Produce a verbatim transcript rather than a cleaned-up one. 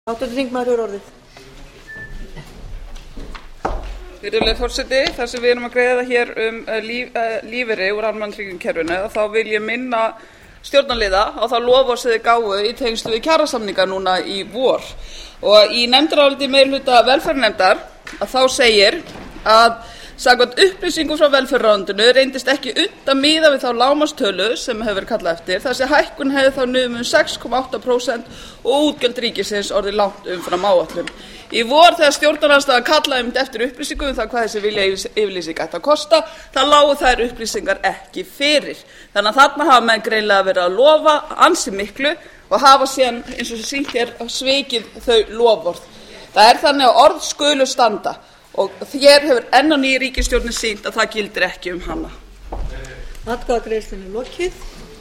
Háttvirtur þingmaður hefur orðið. Virðulegur forseti, þar sem við erum að greiða hér um líf, uh, lífeyri úr almannatryggingakerfinu, þá vil ég minna stjórnarliða á það loforð sem þið gáfu í tengslum við kjarasamninga núna í vor. Og í nefndaráliti meirihluta velferðarnefndar að þá segir að samkvæmt upplýsingum frá velferðarráðuneytinu reyndist ekki unnt að miða við þá lágmarkstölu sem hefur verið kallað eftir, þar sem hækkun hefði þá numið um sex komma átta prósent og útgjöld ríkisins orðið langt umfram áætlun. Í vor þegar stjórnarandstaðan kallaði einmitt eftir upplýsingum um það hvað þessi viljayfirlýsing ætti að kosta, það lágu þær upplýsingar ekki fyrir. Þannig að þarna hafa menn greinilega verið að lofa ansi miklu og hafa síðan, eins og sýnt hér, svikið þau loforð. Það er þannig að orð skulu standa og hér hefur enn á ný ríkisstjórnin sýnt að það gildir ekki um hana. Atkvæðagreiðslunni lokið.